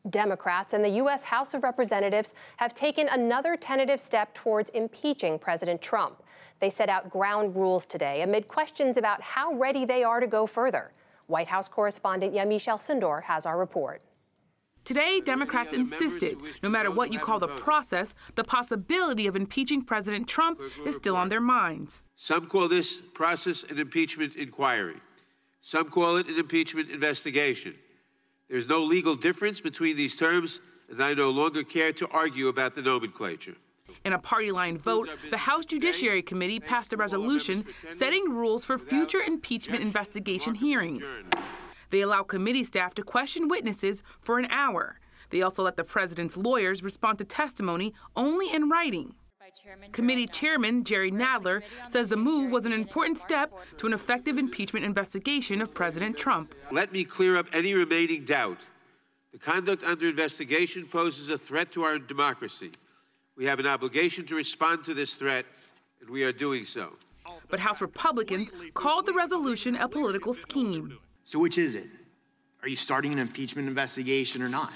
Democrats and the U.S. House of Representatives have taken another tentative step towards impeaching President Trump. They set out ground rules today amid questions about how ready they are to go further. White House correspondent Yamiche Alcindor has our report. Today, Democrats insisted, no matter what you call the process, the possibility of impeaching President Trump is still on their minds. Some call this process an impeachment inquiry. Some call it an impeachment investigation. There's no legal difference between these terms, and I no longer care to argue about the nomenclature. In a party-line vote, the House Judiciary Committee passed a resolution setting rules for future impeachment investigation hearings. They allow committee staff to question witnesses for an hour. They also let the president's lawyers respond to testimony only in writing. Committee Chairman Jerry Nadler says the move was an important step to an effective impeachment investigation of President Trump. Let me clear up any remaining doubt. The conduct under investigation poses a threat to our democracy. We have an obligation to respond to this threat, and we are doing so. But House Republicans called the resolution a political scheme. So which is it? Are you starting an impeachment investigation or not?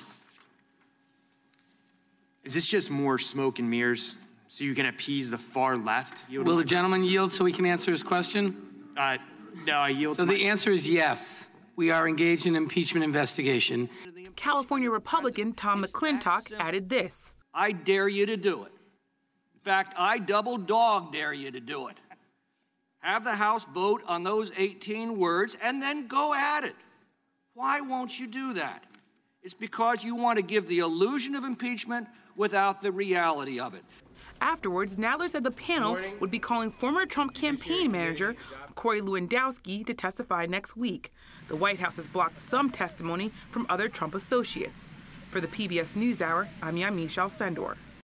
Is this just more smoke and mirrors so you can appease the far left? Will the gentleman yield so he can answer his question? No, I yield. So the answer is yes. We are engaged in an impeachment investigation. California Republican Tom McClintock added this. I dare you to do it. In fact, I double dog dare you to do it. Have the House vote on those 18 words and then go at it. Why won't you do that? It's because you want to give the illusion of impeachment without the reality of it. Afterwards, Nadler said the panel would be calling former Trump campaign manager Corey Lewandowski to testify next week. The White House has blocked some testimony from other Trump associates. For the PBS NewsHour, I'm Yamiche Alcindor.